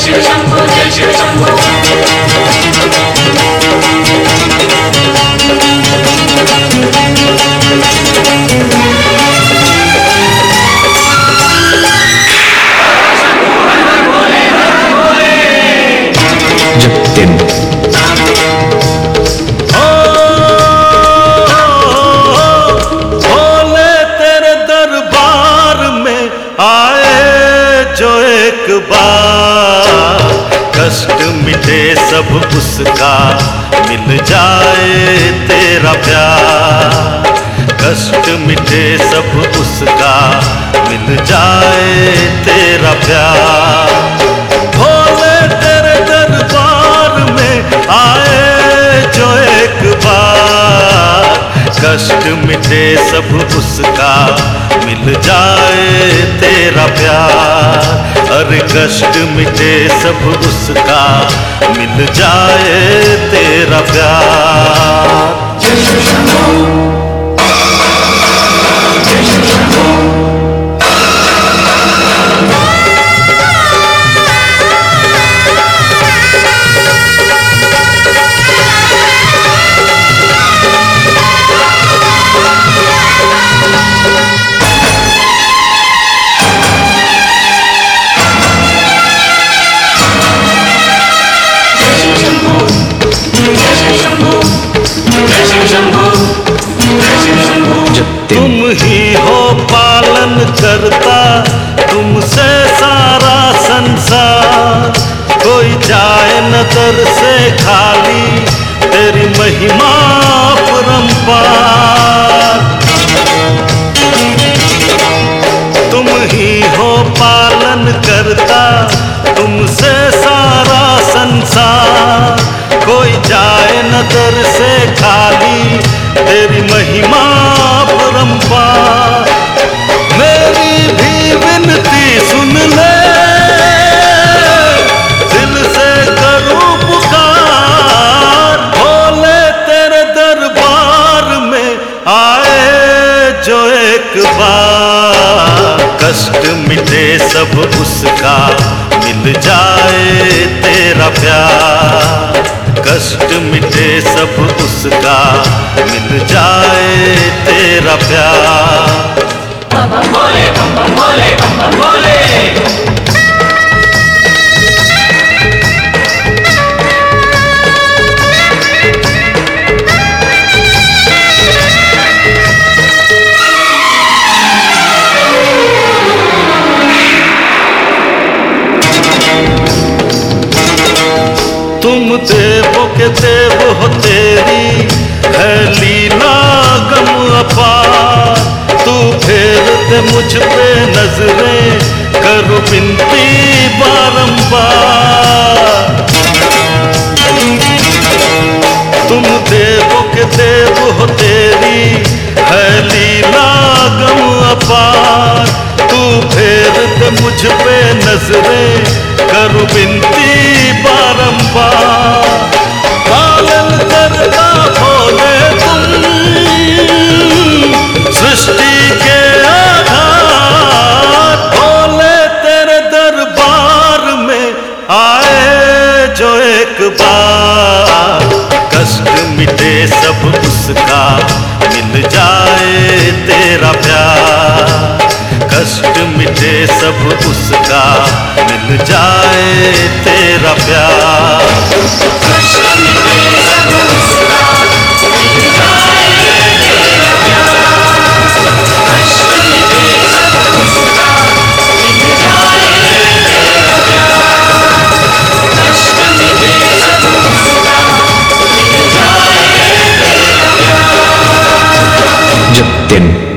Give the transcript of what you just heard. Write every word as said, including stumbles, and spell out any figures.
शिव शंभो जय शिव शंभो। जब दिन भोले तेरे दरबार में आए जो एक बार, कष्ट मिटे सब उसका मिल जाए तेरा प्यार। कष्ट मिटे सब उसका मिल जाए तेरा प्यार। भोले तेरे दरबार में आए जो एक बार, कष्ट मिटे सब उसका मिल जाए तेरा प्यार। अरे कष्ट मिटे सब उसका मिल जाए तेरा प्यार। जय शिव शंभो जय शिव शंभो। तुम ही हो पालन करता, तुमसे सारा संसार। कोई जाए न दर से खाली, तेरी महिमा परंपार। तुम ही हो पालन करता, तुमसे सारा संसार। कोई जाए न दर से खाली, तेरी महिमा परंपार। मेरी भी विनती सुन ले, दिल से करूं पुकार। भोले तेरे दरबार में आए जो एक बार, कष्ट मिटे सब उसका मिल जाए तेरा प्यार। कष्ट मिटे सब उसका मिल जाए तेरा प्यार। बम बम भोले बम बम भोले बम बम भोले। तुम देवों के देव हो, तेरी है लीला गम अपार। तू फेर दे मुझ पे नजरें, करो विनती बारंबार। तुम देवों के देव हो, तेरी है लीला गम अपार। तू फेर दे मुझ पे नजरें, करो विनती बारंबार। पालन करता भोले तुम सृष्टि के आधार। भोले तेरे दरबार में आए जो एक बार, कष्ट मिटे सब उसका मिल जाए तेरा प्यार। कष्ट मिटे सब उसका मिल जाए तेरा प्यार। कष्ट मिटे सब उसका मिल जाए तेरा प्यार। कष्ट मिटे सब उसका मिल जाए तेरा प्यार। कष्ट मिटे सब उसका मिल जाए तेरा प्यार। जब दिन